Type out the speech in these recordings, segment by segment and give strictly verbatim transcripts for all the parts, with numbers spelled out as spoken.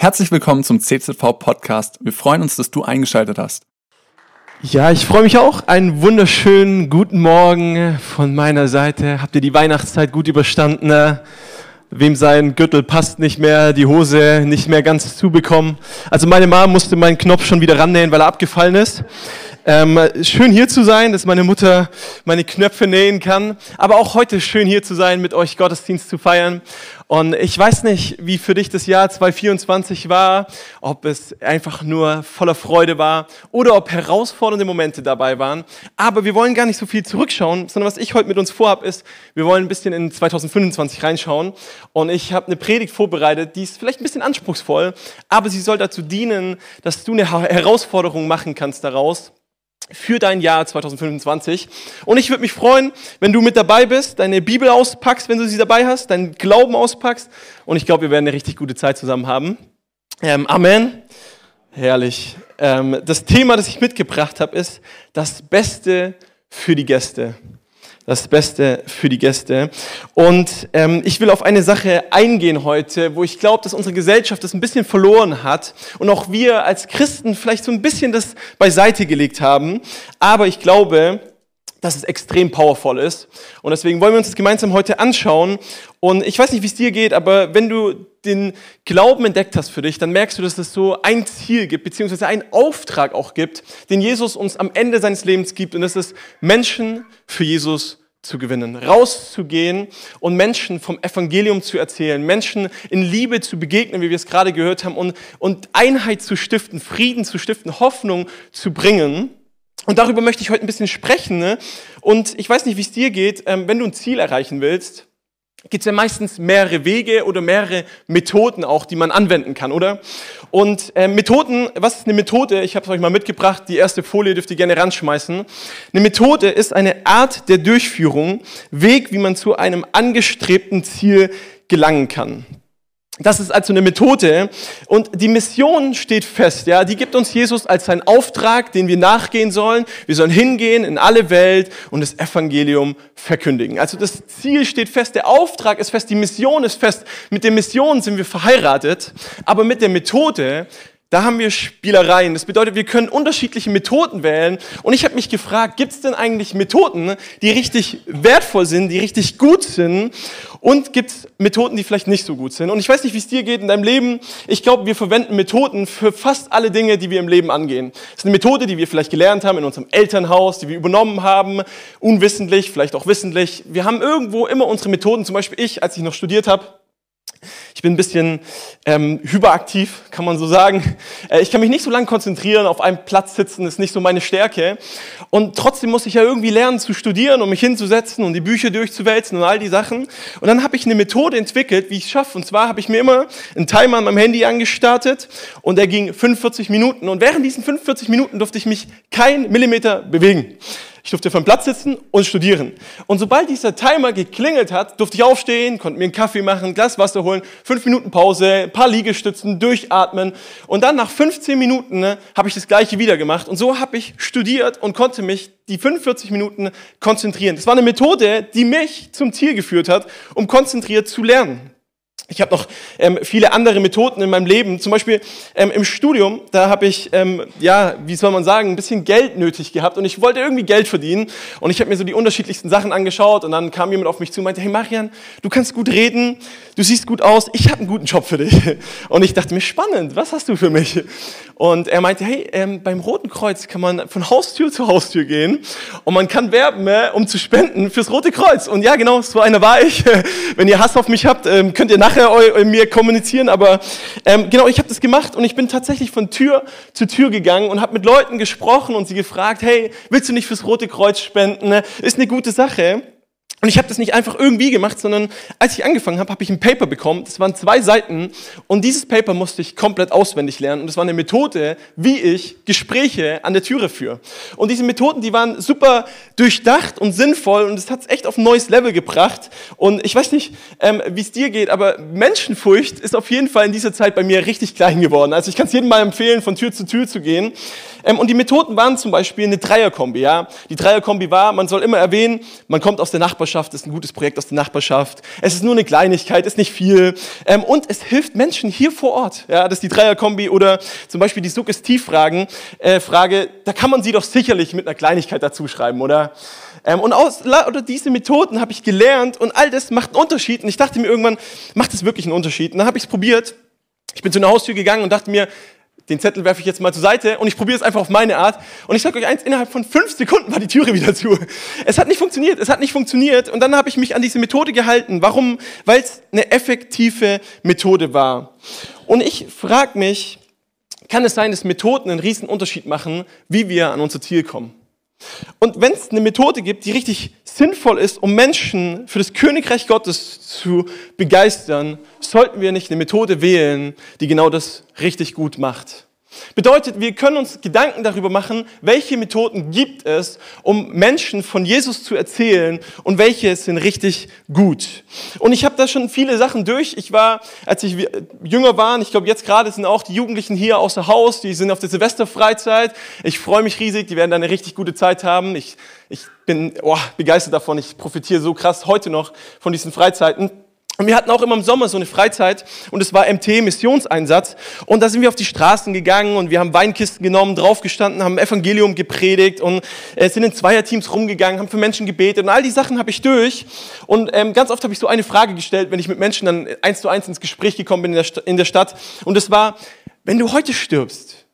Herzlich willkommen zum C Z V-Podcast. Wir freuen uns, dass du eingeschaltet hast. Ja, ich freue mich auch. Einen wunderschönen guten Morgen von meiner Seite. Habt ihr die Weihnachtszeit gut überstanden? Wem sein Gürtel passt nicht mehr, die Hose nicht mehr ganz zubekommen. Also meine Mama musste meinen Knopf schon wieder rannähen, weil er abgefallen ist. Ähm, schön hier zu sein, dass meine Mutter meine Knöpfe nähen kann. Aber auch heute schön hier zu sein, mit euch Gottesdienst zu feiern. Und ich weiß nicht, wie für dich das Jahr zwanzig vierundzwanzig war, ob es einfach nur voller Freude war oder ob herausfordernde Momente dabei waren. Aber wir wollen gar nicht so viel zurückschauen, sondern was ich heute mit uns vorhabe ist, wir wollen ein bisschen in zwanzig fünfundzwanzig reinschauen. Und ich habe eine Predigt vorbereitet, die ist vielleicht ein bisschen anspruchsvoll, aber sie soll dazu dienen, dass du eine Herausforderung machen kannst daraus für dein Jahr zwanzig fünfundzwanzig. Und ich würde mich freuen, wenn du mit dabei bist, deine Bibel auspackst, wenn du sie dabei hast, deinen Glauben auspackst. Und ich glaube, wir werden eine richtig gute Zeit zusammen haben. Ähm, Amen. Herrlich. Ähm, das Thema, das ich mitgebracht habe, ist das Beste für die Gäste. Das Beste für die Gäste. Und ähm, ich will auf eine Sache eingehen heute, wo ich glaube, dass unsere Gesellschaft das ein bisschen verloren hat und auch wir als Christen vielleicht so ein bisschen das beiseite gelegt haben. Aber ich glaube, dass es extrem powerful ist. Und deswegen wollen wir uns das gemeinsam heute anschauen. Und ich weiß nicht, wie es dir geht, aber wenn du den Glauben entdeckt hast für dich, dann merkst du, dass es so ein Ziel gibt, beziehungsweise einen Auftrag auch gibt, den Jesus uns am Ende seines Lebens gibt. Und das ist, Menschen für Jesus zu gewinnen, rauszugehen und Menschen vom Evangelium zu erzählen, Menschen in Liebe zu begegnen, wie wir es gerade gehört haben, und, und Einheit zu stiften, Frieden zu stiften, Hoffnung zu bringen. Und darüber möchte ich heute ein bisschen sprechen. Ne? Und ich weiß nicht, wie es dir geht, ähm, wenn du ein Ziel erreichen willst, gibt es ja meistens mehrere Wege oder mehrere Methoden auch, die man anwenden kann, oder? Und äh, Methoden, was ist eine Methode? Ich habe es euch mal mitgebracht, die erste Folie dürft ihr gerne ranschmeißen. Eine Methode ist eine Art der Durchführung, Weg, wie man zu einem angestrebten Ziel gelangen kann. Das ist also eine Methode und die Mission steht fest, ja, die gibt uns Jesus als seinen Auftrag, den wir nachgehen sollen. Wir sollen hingehen in alle Welt und das Evangelium verkündigen. Also das Ziel steht fest, der Auftrag ist fest, die Mission ist fest. Mit der Mission sind wir verheiratet, aber mit der Methode, da haben wir Spielereien. Das bedeutet, wir können unterschiedliche Methoden wählen. Und ich habe mich gefragt, gibt es denn eigentlich Methoden, die richtig wertvoll sind, die richtig gut sind? Und gibt es Methoden, die vielleicht nicht so gut sind? Und ich weiß nicht, wie es dir geht in deinem Leben. Ich glaube, wir verwenden Methoden für fast alle Dinge, die wir im Leben angehen. Das ist eine Methode, die wir vielleicht gelernt haben in unserem Elternhaus, die wir übernommen haben, unwissentlich, vielleicht auch wissentlich. Wir haben irgendwo immer unsere Methoden. Zum Beispiel ich, als ich noch studiert habe. Ich bin ein bisschen ähm, hyperaktiv, kann man so sagen. Äh, ich kann mich nicht so lange konzentrieren, auf einem Platz sitzen, ist nicht so meine Stärke. Und trotzdem muss ich ja irgendwie lernen zu studieren und mich hinzusetzen und die Bücher durchzuwälzen und all die Sachen. Und dann habe ich eine Methode entwickelt, wie ich es schaffe. Und zwar habe ich mir immer einen Timer an meinem Handy angestartet und der ging fünfundvierzig Minuten. Und während diesen fünfundvierzig Minuten durfte ich mich kein Millimeter bewegen. Ich durfte auf dem Platz sitzen und studieren. Und sobald dieser Timer geklingelt hat, durfte ich aufstehen, konnte mir einen Kaffee machen, ein Glas Wasser holen, fünf Minuten Pause, ein paar Liegestützen, durchatmen. Und dann nach fünfzehn Minuten ne, habe ich das Gleiche wieder gemacht. Und so habe ich studiert und konnte mich die fünfundvierzig Minuten konzentrieren. Das war eine Methode, die mich zum Ziel geführt hat, um konzentriert zu lernen. Ich habe noch ähm, viele andere Methoden in meinem Leben. Zum Beispiel ähm, im Studium, da habe ich, ähm, ja, wie soll man sagen, ein bisschen Geld nötig gehabt und ich wollte irgendwie Geld verdienen. Und ich habe mir so die unterschiedlichsten Sachen angeschaut und dann kam jemand auf mich zu und meinte, hey Marian, du kannst gut reden, du siehst gut aus, ich habe einen guten Job für dich. Und ich dachte mir, spannend, was hast du für mich? Und er meinte, hey, ähm, beim Roten Kreuz kann man von Haustür zu Haustür gehen und man kann werben, äh, um zu spenden fürs Rote Kreuz. Und ja, genau, so einer war ich. Wenn ihr Hass auf mich habt, ähm, könnt ihr nachher mir kommunizieren, aber ähm, genau, ich habe das gemacht und ich bin tatsächlich von Tür zu Tür gegangen und habe mit Leuten gesprochen und sie gefragt, hey, willst du nicht fürs Rote Kreuz spenden? Ist eine gute Sache. Und ich habe das nicht einfach irgendwie gemacht, sondern als ich angefangen habe, habe ich ein Paper bekommen. Das waren zwei Seiten und dieses Paper musste ich komplett auswendig lernen. Und das war eine Methode, wie ich Gespräche an der Türe führe. Und diese Methoden, die waren super durchdacht und sinnvoll und das hat es echt auf ein neues Level gebracht. Und ich weiß nicht, ähm, wie es dir geht, aber Menschenfurcht ist auf jeden Fall in dieser Zeit bei mir richtig klein geworden. Also ich kann es jedem mal empfehlen, von Tür zu Tür zu gehen. Ähm, und die Methoden waren zum Beispiel eine Dreierkombi. Ja? Die Dreierkombi war, man soll immer erwähnen, man kommt aus der Nachbarschaft. Nachbarschaft, ist ein gutes Projekt aus der Nachbarschaft. Es ist nur eine Kleinigkeit, ist nicht viel. Ähm, und es hilft Menschen hier vor Ort. Ja, das ist die Dreierkombi oder zum Beispiel die Suggestivfragen. Äh, Frage, da kann man sie doch sicherlich mit einer Kleinigkeit dazu schreiben, oder? Ähm, und aus oder diese Methoden habe ich gelernt und all das macht einen Unterschied. Und ich dachte mir irgendwann, macht das wirklich einen Unterschied? Und dann habe ich es probiert. Ich bin zu einer Haustür gegangen und dachte mir, den Zettel werfe ich jetzt mal zur Seite und ich probiere es einfach auf meine Art. Und ich sage euch eins, innerhalb von fünf Sekunden war die Türe wieder zu. Es hat nicht funktioniert, es hat nicht funktioniert. Und dann habe ich mich an diese Methode gehalten. Warum? Weil es eine effektive Methode war. Und ich frage mich, kann es sein, dass Methoden einen riesen Unterschied machen, wie wir an unser Ziel kommen? Und wenn es eine Methode gibt, die richtig sinnvoll ist, um Menschen für das Königreich Gottes zu begeistern, sollten wir nicht eine Methode wählen, die genau das richtig gut macht. Bedeutet, wir können uns Gedanken darüber machen, welche Methoden gibt es, um Menschen von Jesus zu erzählen und welche sind richtig gut. Und ich habe da schon viele Sachen durch. Ich war, als ich jünger war, und ich glaube jetzt gerade sind auch die Jugendlichen hier außer Haus, die sind auf der Silvesterfreizeit. Ich freue mich riesig, die werden da eine richtig gute Zeit haben. Ich, ich bin oh, begeistert davon, ich profitiere so krass heute noch von diesen Freizeiten. Und wir hatten auch immer im Sommer so eine Freizeit und es war M T, Missionseinsatz. Und da sind wir auf die Straßen gegangen und wir haben Weinkisten genommen, draufgestanden, haben Evangelium gepredigt und äh, sind in Zweierteams rumgegangen, haben für Menschen gebetet und all die Sachen habe ich durch. Und ähm, ganz oft habe ich so eine Frage gestellt, wenn ich mit Menschen dann eins zu eins ins Gespräch gekommen bin in der, St- in der Stadt. Und das war, wenn du heute stirbst,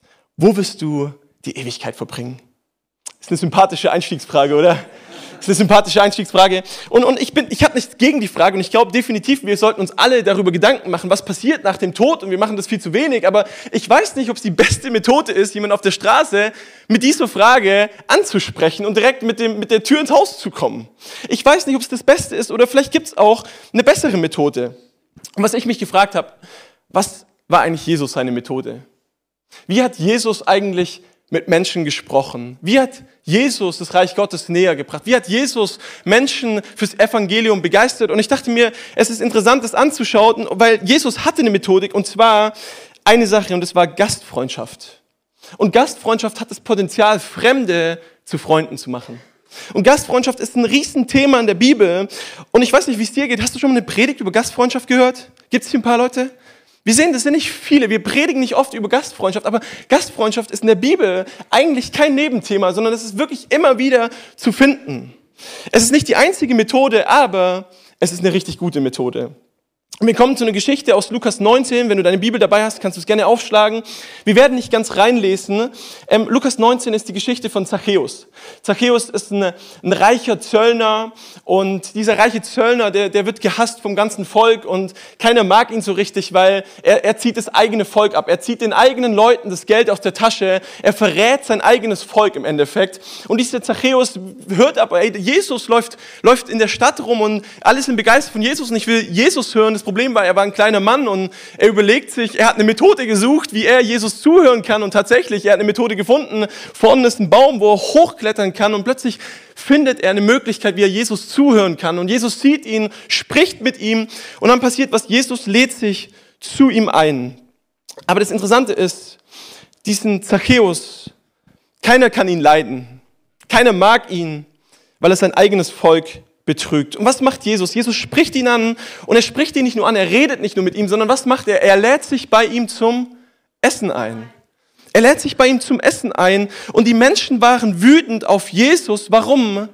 wo wirst du die Ewigkeit verbringen? Das ist eine sympathische Einstiegsfrage, oder? Das ist eine sympathische Einstiegsfrage. Und, und ich bin, ich habe nichts gegen die Frage und ich glaube definitiv, wir sollten uns alle darüber Gedanken machen, was passiert nach dem Tod und wir machen das viel zu wenig. Aber ich weiß nicht, ob es die beste Methode ist, jemanden auf der Straße mit dieser Frage anzusprechen und direkt mit, dem, mit der Tür ins Haus zu kommen. Ich weiß nicht, ob es das Beste ist oder vielleicht gibt es auch eine bessere Methode. Und was ich mich gefragt habe, was war eigentlich Jesus seine Methode? Wie hat Jesus eigentlich mit Menschen gesprochen? Wie hat Jesus das Reich Gottes näher gebracht? Wie hat Jesus Menschen fürs Evangelium begeistert? Und ich dachte mir, es ist interessant, das anzuschauen, weil Jesus hatte eine Methodik und zwar eine Sache und das war Gastfreundschaft. Und Gastfreundschaft hat das Potenzial, Fremde zu Freunden zu machen. Und Gastfreundschaft ist ein Riesenthema in der Bibel. Und ich weiß nicht, wie es dir geht. Hast du schon mal eine Predigt über Gastfreundschaft gehört? Gibt es hier ein paar Leute? Wir sehen, das sind nicht viele, wir predigen nicht oft über Gastfreundschaft, aber Gastfreundschaft ist in der Bibel eigentlich kein Nebenthema, sondern es ist wirklich immer wieder zu finden. Es ist nicht die einzige Methode, aber es ist eine richtig gute Methode. Und wir kommen zu einer Geschichte aus Lukas neunzehn, wenn du deine Bibel dabei hast, kannst du es gerne aufschlagen. Wir werden nicht ganz reinlesen. Ähm, Lukas neunzehn ist die Geschichte von Zachäus. Zachäus ist ein, ein reicher Zöllner und dieser reiche Zöllner, der, der wird gehasst vom ganzen Volk und keiner mag ihn so richtig, weil er, er zieht das eigene Volk ab. Er zieht den eigenen Leuten das Geld aus der Tasche. Er verrät sein eigenes Volk im Endeffekt. Und dieser Zachäus hört aber, ey, Jesus läuft, läuft in der Stadt rum und alle sind begeistert von Jesus und ich will Jesus hören. Das Problem war, er war ein kleiner Mann und er überlegt sich, er hat eine Methode gesucht, wie er Jesus zuhören kann und tatsächlich, er hat eine Methode gefunden. Vorne ist ein Baum, wo er hochklettern kann und plötzlich findet er eine Möglichkeit, wie er Jesus zuhören kann. Und Jesus sieht ihn, spricht mit ihm und dann passiert was, Jesus lädt sich zu ihm ein. Aber das Interessante ist, diesen Zachäus, keiner kann ihn leiden. Keiner mag ihn, weil er sein eigenes Volk betrügt. Und was macht Jesus? Jesus spricht ihn an und er spricht ihn nicht nur an, er redet nicht nur mit ihm, sondern was macht er? Er lädt sich bei ihm zum Essen ein. Er lädt sich bei ihm zum Essen ein und die Menschen waren wütend auf Jesus. Warum?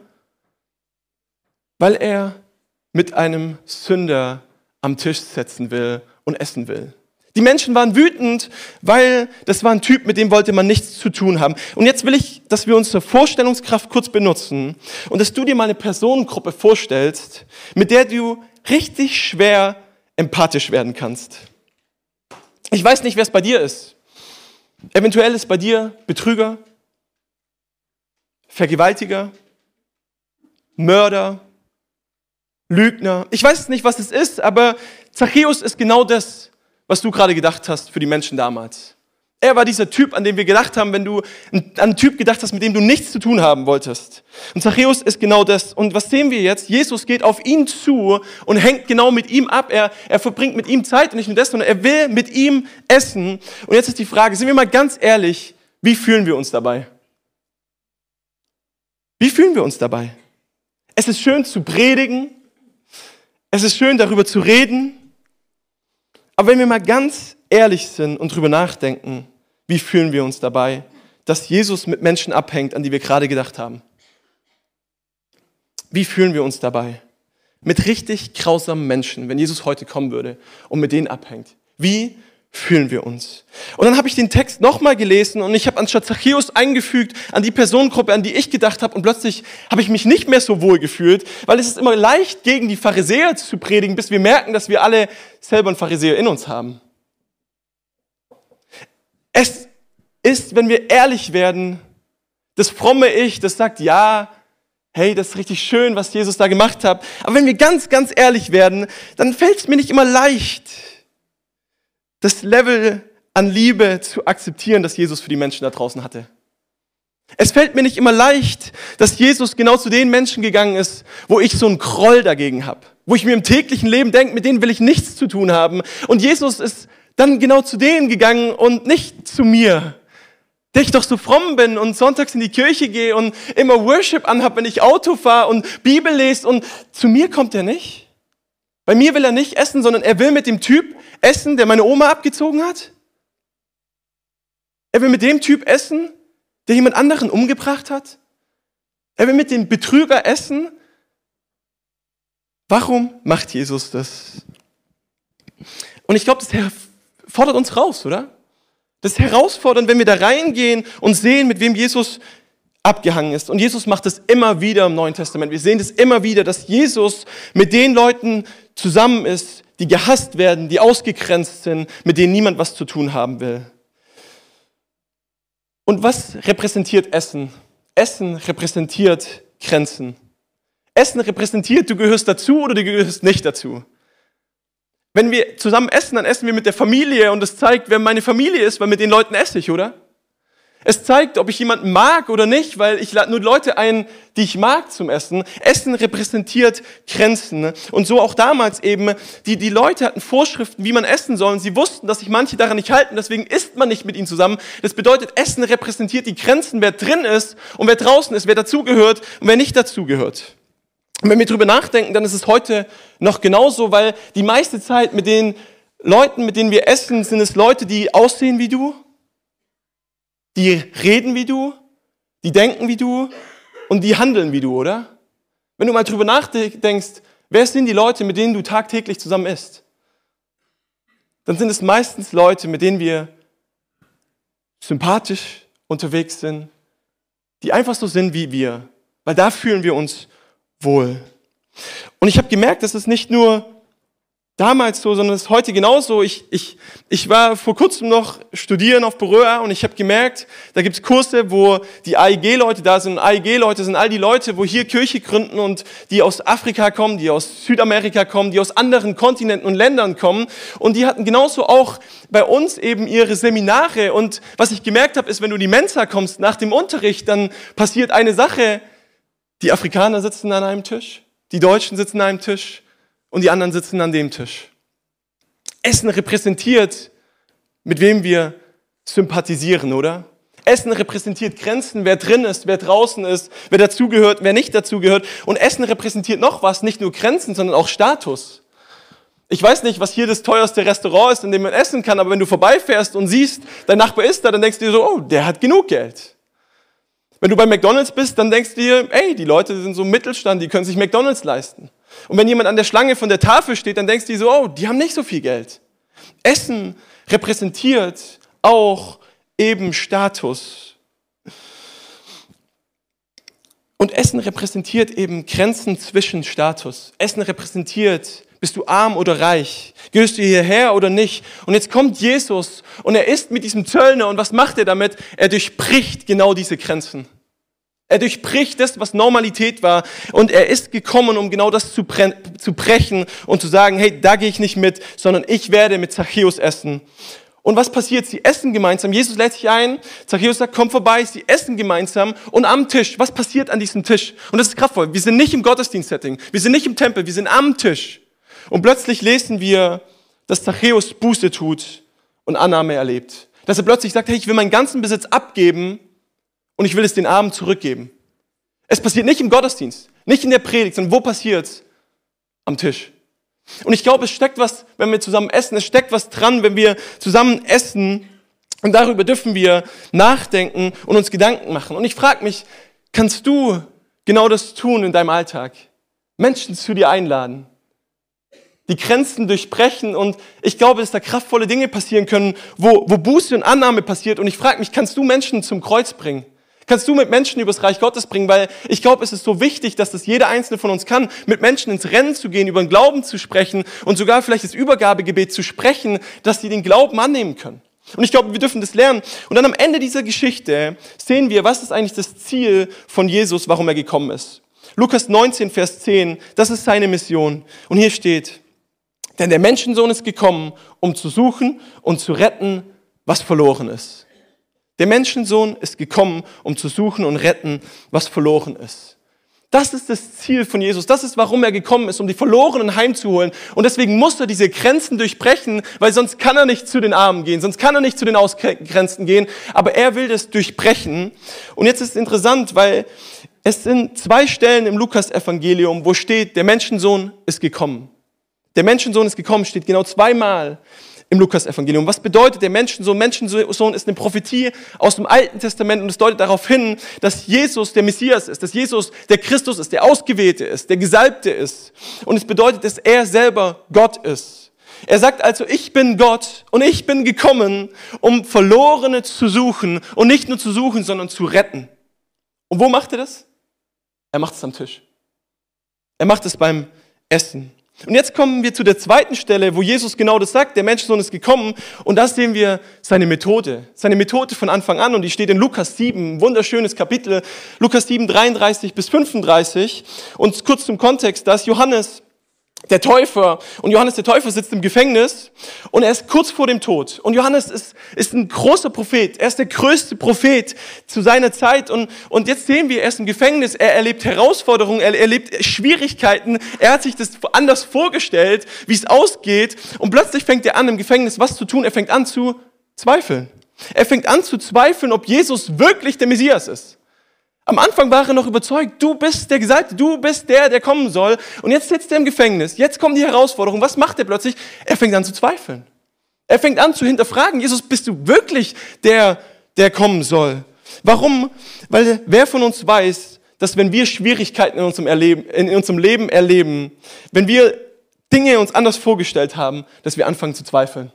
Weil er mit einem Sünder am Tisch setzen will und essen will. Die Menschen waren wütend, weil das war ein Typ, mit dem wollte man nichts zu tun haben. Und jetzt will ich, dass wir unsere Vorstellungskraft kurz benutzen und dass du dir mal eine Personengruppe vorstellst, mit der du richtig schwer empathisch werden kannst. Ich weiß nicht, wer es bei dir ist. Eventuell ist bei dir Betrüger, Vergewaltiger, Mörder, Lügner. Ich weiß nicht, was es ist, aber Zachäus ist genau das, was du gerade gedacht hast für die Menschen damals. Er war dieser Typ, an den wir gedacht haben, wenn du an einen Typ gedacht hast, mit dem du nichts zu tun haben wolltest. Und Zachäus ist genau das. Und was sehen wir jetzt? Jesus geht auf ihn zu und hängt genau mit ihm ab. Er, er verbringt mit ihm Zeit und nicht nur das, sondern er will mit ihm essen. Und jetzt ist die Frage, sind wir mal ganz ehrlich, wie fühlen wir uns dabei? Wie fühlen wir uns dabei? Es ist schön zu predigen. Es ist schön, darüber zu reden. Aber wenn wir mal ganz ehrlich sind und drüber nachdenken, wie fühlen wir uns dabei, dass Jesus mit Menschen abhängt, an die wir gerade gedacht haben? Wie fühlen wir uns dabei? Mit richtig grausamen Menschen, wenn Jesus heute kommen würde und mit denen abhängt. Wie fühlen wir uns? Und dann habe ich den Text nochmal gelesen und ich habe anstatt Zachäus eingefügt an die Personengruppe, an die ich gedacht habe, und plötzlich habe ich mich nicht mehr so wohl gefühlt, weil es ist immer leicht, gegen die Pharisäer zu predigen, bis wir merken, dass wir alle selber einen Pharisäer in uns haben. Es ist, wenn wir ehrlich werden, das fromme Ich, das sagt, ja, hey, das ist richtig schön, was Jesus da gemacht hat. Aber wenn wir ganz, ganz ehrlich werden, dann fällt es mir nicht immer leicht, das Level an Liebe zu akzeptieren, das Jesus für die Menschen da draußen hatte. Es fällt mir nicht immer leicht, dass Jesus genau zu den Menschen gegangen ist, wo ich so einen Groll dagegen habe. Wo ich mir im täglichen Leben denke, mit denen will ich nichts zu tun haben. Und Jesus ist dann genau zu denen gegangen und nicht zu mir, der ich doch so fromm bin und sonntags in die Kirche gehe und immer Worship anhab, wenn ich Auto fahre und Bibel lese, und zu mir kommt er nicht. Bei mir will er nicht essen, sondern er will mit dem Typ essen, der meine Oma abgezogen hat. Er will mit dem Typ essen, der jemand anderen umgebracht hat. Er will mit dem Betrüger essen. Warum macht Jesus das? Und ich glaube, das fordert uns raus, oder? Das ist herausfordernd, wenn wir da reingehen und sehen, mit wem Jesus abgehangen ist. Und Jesus macht das immer wieder im Neuen Testament. Wir sehen das immer wieder, dass Jesus mit den Leuten zusammen ist, die gehasst werden, die ausgegrenzt sind, mit denen niemand was zu tun haben will. Und was repräsentiert Essen? Essen repräsentiert Grenzen. Essen repräsentiert, du gehörst dazu oder du gehörst nicht dazu. Wenn wir zusammen essen, dann essen wir mit der Familie, und das zeigt, wer meine Familie ist, weil mit den Leuten esse ich, oder? Es zeigt, ob ich jemanden mag oder nicht, weil ich lade nur Leute ein, die ich mag zum Essen. Essen repräsentiert Grenzen. Und so auch damals eben, die, die Leute hatten Vorschriften, wie man essen soll. Und sie wussten, dass sich manche daran nicht halten, deswegen isst man nicht mit ihnen zusammen. Das bedeutet, Essen repräsentiert die Grenzen, wer drin ist und wer draußen ist, wer dazugehört und wer nicht dazugehört. Und wenn wir drüber nachdenken, dann ist es heute noch genauso, weil die meiste Zeit mit den Leuten, mit denen wir essen, sind es Leute, die aussehen wie du, die reden wie du, die denken wie du und die handeln wie du, oder? Wenn du mal drüber nachdenkst, wer sind die Leute, mit denen du tagtäglich zusammen isst? Dann sind es meistens Leute, mit denen wir sympathisch unterwegs sind, die einfach so sind wie wir, weil da fühlen wir uns wohl. Und ich habe gemerkt, dass es nicht nur damals so, sondern es ist heute genauso. Ich, ich, ich war vor kurzem noch studieren auf Beröa und ich habe gemerkt, da gibt es Kurse, wo die A I G-Leute da sind. Und A I G-Leute sind all die Leute, wo hier Kirche gründen und die aus Afrika kommen, die aus Südamerika kommen, die aus anderen Kontinenten und Ländern kommen. Und die hatten genauso auch bei uns eben ihre Seminare. Und was ich gemerkt habe, ist, wenn du in die Mensa kommst nach dem Unterricht, dann passiert eine Sache. Die Afrikaner sitzen an einem Tisch, die Deutschen sitzen an einem Tisch und die anderen sitzen an dem Tisch. Essen repräsentiert, mit wem wir sympathisieren, oder? Essen repräsentiert Grenzen, wer drin ist, wer draußen ist, wer dazugehört, wer nicht dazugehört. Und Essen repräsentiert noch was, nicht nur Grenzen, sondern auch Status. Ich weiß nicht, was hier das teuerste Restaurant ist, in dem man essen kann, aber wenn du vorbeifährst und siehst, dein Nachbar ist da, dann denkst du dir so, oh, der hat genug Geld. Wenn du bei McDonald's bist, dann denkst du dir, ey, die Leute sind so im Mittelstand, die können sich McDonald's leisten. Und wenn jemand an der Schlange von der Tafel steht, dann denkst du dir so, oh, die haben nicht so viel Geld. Essen repräsentiert auch eben Status. Und Essen repräsentiert eben Grenzen zwischen Status. Essen repräsentiert, bist du arm oder reich? Gehörst du hierher oder nicht? Und jetzt kommt Jesus und er isst mit diesem Zöllner und was macht er damit? Er durchbricht genau diese Grenzen. Er durchbricht das, was Normalität war und er ist gekommen, um genau das zu, bre- zu brechen und zu sagen, hey, da gehe ich nicht mit, sondern ich werde mit Zachäus essen. Und was passiert? Sie essen gemeinsam. Jesus lädt sich ein. Zachäus sagt, komm vorbei. Sie essen gemeinsam. Und am Tisch, was passiert an diesem Tisch? Und das ist kraftvoll. Wir sind nicht im Gottesdienstsetting. Wir sind nicht im Tempel. Wir sind am Tisch. Und plötzlich lesen wir, dass Zachäus Buße tut und Annahme erlebt. Dass er plötzlich sagt, hey, ich will meinen ganzen Besitz abgeben und ich will es den Armen zurückgeben. Es passiert nicht im Gottesdienst, nicht in der Predigt, sondern wo passiert es? Am Tisch. Und ich glaube, es steckt was, wenn wir zusammen essen, es steckt was dran, wenn wir zusammen essen. Und darüber dürfen wir nachdenken und uns Gedanken machen. Und ich frage mich, kannst du genau das tun in deinem Alltag? Menschen zu dir einladen, die Grenzen durchbrechen, und ich glaube, dass da kraftvolle Dinge passieren können, wo, wo Buße und Annahme passiert. Und ich frage mich, kannst du Menschen zum Kreuz bringen? Kannst du mit Menschen übers Reich Gottes bringen? Weil ich glaube, es ist so wichtig, dass das jeder Einzelne von uns kann, mit Menschen ins Rennen zu gehen, über den Glauben zu sprechen und sogar vielleicht das Übergabegebet zu sprechen, dass sie den Glauben annehmen können. Und ich glaube, wir dürfen das lernen. Und dann am Ende dieser Geschichte sehen wir, was ist eigentlich das Ziel von Jesus, warum er gekommen ist. Lukas neunzehn, Vers zehn, das ist seine Mission. Und hier steht: Denn der Menschensohn ist gekommen, um zu suchen und zu retten, was verloren ist. Der Menschensohn ist gekommen, um zu suchen und retten, was verloren ist. Das ist das Ziel von Jesus. Das ist, warum er gekommen ist, um die Verlorenen heimzuholen. Und deswegen muss er diese Grenzen durchbrechen, weil sonst kann er nicht zu den Armen gehen, sonst kann er nicht zu den Ausgrenzten gehen. Aber er will das durchbrechen. Und jetzt ist es interessant, weil es sind zwei Stellen im Lukas-Evangelium, wo steht, der Menschensohn ist gekommen. Der Menschensohn ist gekommen, steht genau zweimal im Lukas-Evangelium. Was bedeutet der Menschensohn? Menschensohn ist eine Prophetie aus dem Alten Testament, und es deutet darauf hin, dass Jesus der Messias ist, dass Jesus der Christus ist, der Ausgewählte ist, der Gesalbte ist. Und es bedeutet, dass er selber Gott ist. Er sagt also, ich bin Gott und ich bin gekommen, um Verlorene zu suchen, und nicht nur zu suchen, sondern zu retten. Und wo macht er das? Er macht es am Tisch. Er macht es beim Essen. Und jetzt kommen wir zu der zweiten Stelle, wo Jesus genau das sagt, der Menschensohn ist gekommen, und da sehen wir seine Methode, seine Methode von Anfang an, und die steht in Lukas sieben, ein wunderschönes Kapitel, Lukas sieben, dreiunddreißig bis fünfunddreißig, und kurz zum Kontext, da ist Johannes der Täufer, und Johannes der Täufer sitzt im Gefängnis, und er ist kurz vor dem Tod, und Johannes ist, ist ein großer Prophet, er ist der größte Prophet zu seiner Zeit, und, und jetzt sehen wir, er ist im Gefängnis, er erlebt Herausforderungen, er erlebt Schwierigkeiten, er hat sich das anders vorgestellt, wie es ausgeht, und plötzlich fängt er an, im Gefängnis was zu tun, er fängt an zu zweifeln. Er fängt an zu zweifeln, ob Jesus wirklich der Messias ist. Am Anfang war er noch überzeugt, du bist der Gesalbte, du bist der, der kommen soll. Und jetzt sitzt er im Gefängnis, jetzt kommen die Herausforderungen. Was macht er plötzlich? Er fängt an zu zweifeln. Er fängt an zu hinterfragen, Jesus, bist du wirklich der, der kommen soll? Warum? Weil wer von uns weiß, dass wenn wir Schwierigkeiten in unserem, Erleben, in unserem Leben erleben, wenn wir Dinge uns anders vorgestellt haben, dass wir anfangen zu zweifeln.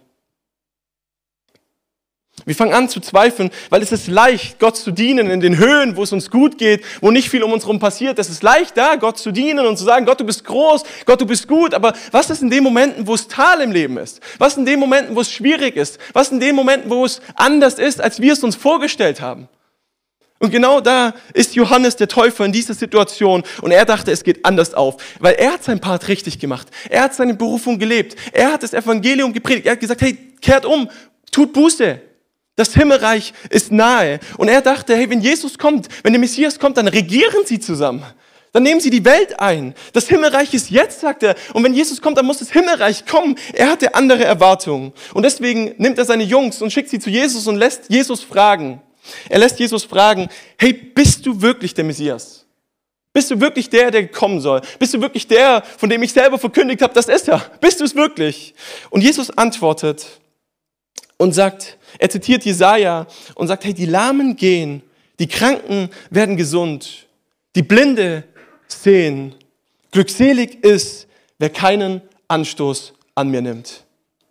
Wir fangen an zu zweifeln, weil es ist leicht, Gott zu dienen in den Höhen, wo es uns gut geht, wo nicht viel um uns herum passiert. Es ist leicht da, Gott zu dienen und zu sagen, Gott, du bist groß, Gott, du bist gut. Aber was ist in den Momenten, wo es Tal im Leben ist? Was in den Momenten, wo es schwierig ist? Was in den Momenten, wo es anders ist, als wir es uns vorgestellt haben? Und genau da ist Johannes der Täufer in dieser Situation, und er dachte, es geht anders auf, weil er hat seinen Part richtig gemacht. Er hat seine Berufung gelebt. Er hat das Evangelium gepredigt. Er hat gesagt, hey, kehrt um, tut Buße. Das Himmelreich ist nahe. Und er dachte, hey, wenn Jesus kommt, wenn der Messias kommt, dann regieren sie zusammen. Dann nehmen sie die Welt ein. Das Himmelreich ist jetzt, sagt er. Und wenn Jesus kommt, dann muss das Himmelreich kommen. Er hatte andere Erwartungen. Und deswegen nimmt er seine Jungs und schickt sie zu Jesus und lässt Jesus fragen. Er lässt Jesus fragen, hey, bist du wirklich der Messias? Bist du wirklich der, der kommen soll? Bist du wirklich der, von dem ich selber verkündigt habe, das ist er? Bist du es wirklich? Und Jesus antwortet und sagt, er zitiert Jesaja und sagt, hey, die Lahmen gehen, die Kranken werden gesund, die Blinde sehen. Glückselig ist, wer keinen Anstoß an mir nimmt.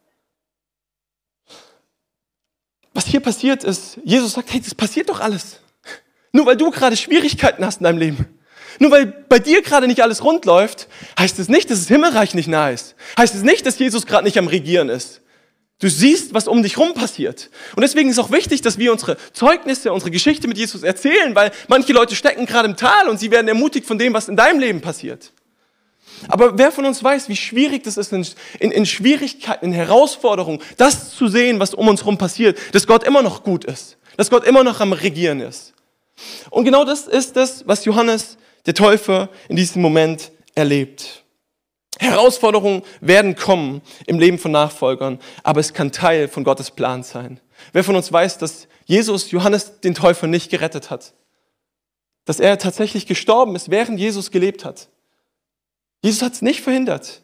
Was hier passiert ist, Jesus sagt, hey, das passiert doch alles. Nur weil du gerade Schwierigkeiten hast in deinem Leben. Nur weil bei dir gerade nicht alles rund läuft, heißt es nicht, dass das Himmelreich nicht nah ist. Heißt es nicht, dass Jesus gerade nicht am Regieren ist. Du siehst, was um dich rum passiert. Und deswegen ist auch wichtig, dass wir unsere Zeugnisse, unsere Geschichte mit Jesus erzählen, weil manche Leute stecken gerade im Tal und sie werden ermutigt von dem, was in deinem Leben passiert. Aber wer von uns weiß, wie schwierig das ist, in, in, in Schwierigkeiten, in Herausforderungen, das zu sehen, was um uns herum passiert, dass Gott immer noch gut ist, dass Gott immer noch am Regieren ist. Und genau das ist das, was Johannes, der Täufer, in diesem Moment erlebt. Herausforderungen werden kommen im Leben von Nachfolgern, aber es kann Teil von Gottes Plan sein. Wer von uns weiß, dass Jesus Johannes den Täufer nicht gerettet hat? dass er tatsächlich gestorben ist, während Jesus gelebt hat. Jesus hat es nicht verhindert.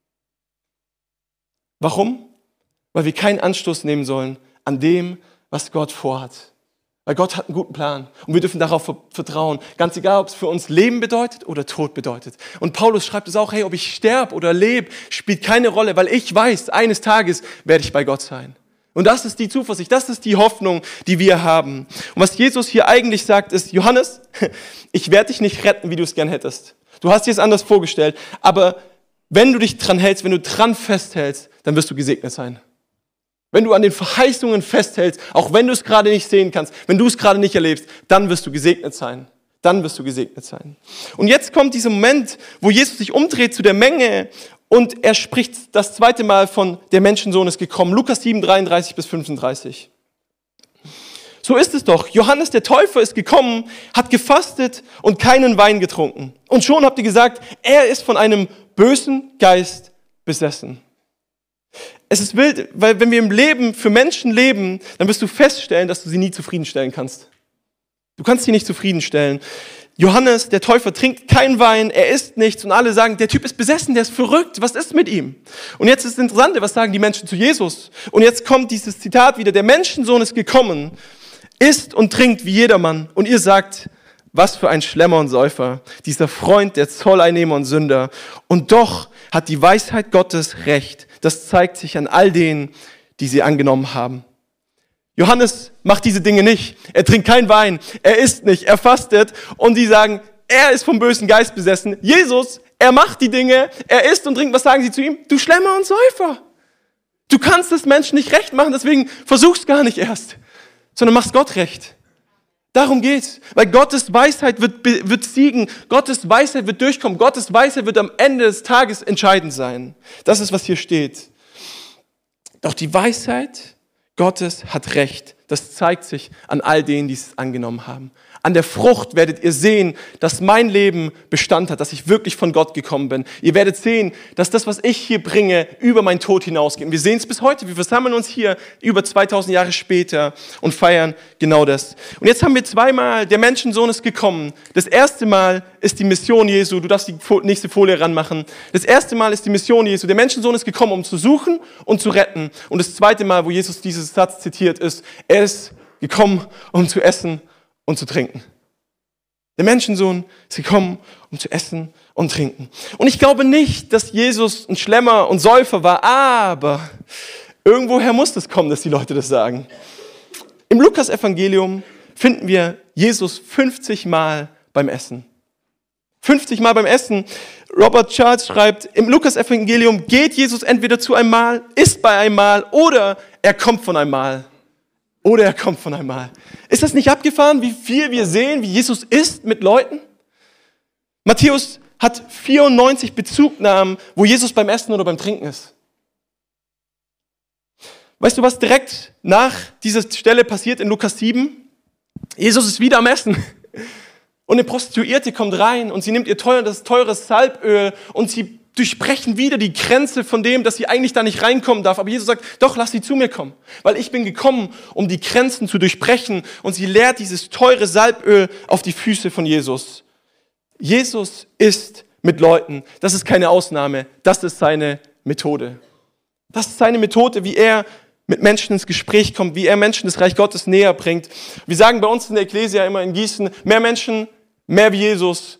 Warum? Weil wir keinen Anstoß nehmen sollen an dem, was Gott vorhat. Weil Gott hat einen guten Plan und wir dürfen darauf vertrauen. Ganz egal, ob es für uns Leben bedeutet oder Tod bedeutet. Und Paulus schreibt es auch, hey, ob ich sterbe oder lebe, spielt keine Rolle, weil ich weiß, eines Tages werde ich bei Gott sein. Und das ist die Zuversicht, das ist die Hoffnung, die wir haben. Und was Jesus hier eigentlich sagt, ist, Johannes, ich werde dich nicht retten, wie du es gern hättest. Du hast dir es anders vorgestellt, aber wenn du dich dran hältst, wenn du dran festhältst, dann wirst du gesegnet sein. Wenn du an den Verheißungen festhältst, auch wenn du es gerade nicht sehen kannst, wenn du es gerade nicht erlebst, dann wirst du gesegnet sein. Dann wirst du gesegnet sein. Und jetzt kommt dieser Moment, wo Jesus sich umdreht zu der Menge und er spricht das zweite Mal von der Menschensohn ist gekommen. Lukas sieben, dreiunddreißig bis fünfunddreißig. So ist es doch. Johannes der Täufer ist gekommen, hat gefastet und keinen Wein getrunken. Und schon habt ihr gesagt, er ist von einem bösen Geist besessen. Es ist wild, weil wenn wir im Leben für Menschen leben, dann wirst du feststellen, dass du sie nie zufriedenstellen kannst. Du kannst sie nicht zufriedenstellen. Johannes, der Täufer, trinkt keinen Wein, er isst nichts und alle sagen, der Typ ist besessen, der ist verrückt, was ist mit ihm? Und jetzt ist das Interessante, was sagen die Menschen zu Jesus? Und jetzt kommt dieses Zitat wieder, der Menschensohn ist gekommen, isst und trinkt wie jedermann und ihr sagt, was für ein Schlemmer und Säufer, dieser Freund der Zolleinnehmer und Sünder. Und doch hat die Weisheit Gottes recht. Das zeigt sich an all denen, die sie angenommen haben. Johannes macht diese Dinge nicht. Er trinkt keinen Wein, er isst nicht, er fastet und die sagen, er ist vom bösen Geist besessen. Jesus, er macht die Dinge, er isst und trinkt. Was sagen sie zu ihm? Du Schlemmer und Säufer. Du kannst es Menschen nicht recht machen, deswegen versuch's gar nicht erst, sondern mach's Gott recht. Darum geht's, weil Gottes Weisheit wird, wird siegen, Gottes Weisheit wird durchkommen, Gottes Weisheit wird am Ende des Tages entscheidend sein. Das ist, was hier steht. Doch die Weisheit Gottes hat Recht. Das zeigt sich an all denen, die es angenommen haben. An der Frucht werdet ihr sehen, dass mein Leben Bestand hat, dass ich wirklich von Gott gekommen bin. Ihr werdet sehen, dass das, was ich hier bringe, über meinen Tod hinausgeht. Und wir sehen es bis heute. Wir versammeln uns hier über zweitausend Jahre später und feiern genau das. Und jetzt haben wir zweimal, der Menschensohn ist gekommen. Das erste Mal ist die Mission Jesu. Du darfst die nächste Folie ranmachen. Das erste Mal ist die Mission Jesu. Der Menschensohn ist gekommen, um zu suchen und zu retten. Und das zweite Mal, wo Jesus dieses Satz zitiert ist, er ist gekommen, um zu essen und zu trinken. Der Menschensohn ist gekommen, um zu essen und trinken. Und ich glaube nicht, dass Jesus ein Schlemmer und Säufer war, aber irgendwoher muss das kommen, dass die Leute das sagen. Im Lukas-Evangelium finden wir Jesus fünfzig Mal beim Essen. fünfzig Mal beim Essen. Robert Charles schreibt, im Lukas-Evangelium geht Jesus entweder zu einem Mahl, isst bei einem Mahl oder er kommt von einem Mahl. Oder er kommt von einmal. Ist das nicht abgefahren, wie viel wir sehen, wie Jesus isst mit Leuten? Matthäus hat vierundneunzig Bezugnahmen, wo Jesus beim Essen oder beim Trinken ist. Weißt du, was direkt nach dieser Stelle passiert in Lukas sieben? Jesus ist wieder am Essen. Und eine Prostituierte kommt rein und sie nimmt ihr teures, teures Salböl und sie durchbrechen wieder die Grenze von dem, dass sie eigentlich da nicht reinkommen darf. Aber Jesus sagt, doch, lass sie zu mir kommen. Weil ich bin gekommen, um die Grenzen zu durchbrechen. Und sie leert dieses teure Salböl auf die Füße von Jesus. Jesus isst mit Leuten. Das ist keine Ausnahme. Das ist seine Methode. Das ist seine Methode, wie er mit Menschen ins Gespräch kommt, wie er Menschen das Reich Gottes näher bringt. Wir sagen bei uns in der Ekklesia immer in Gießen, mehr Menschen, mehr wie Jesus,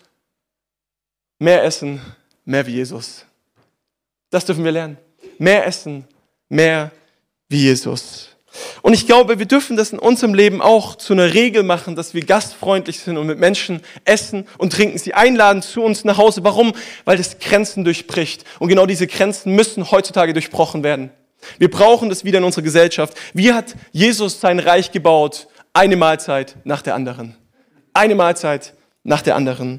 mehr Essen, mehr wie Jesus. Das dürfen wir lernen. Mehr essen, mehr wie Jesus. Und ich glaube, wir dürfen das in unserem Leben auch zu einer Regel machen, dass wir gastfreundlich sind und mit Menschen essen und trinken, sie einladen zu uns nach Hause. Warum? Weil das Grenzen durchbricht. Und genau diese Grenzen müssen heutzutage durchbrochen werden. Wir brauchen das wieder in unserer Gesellschaft. Wie hat Jesus sein Reich gebaut? Eine Mahlzeit nach der anderen. Eine Mahlzeit nach der anderen.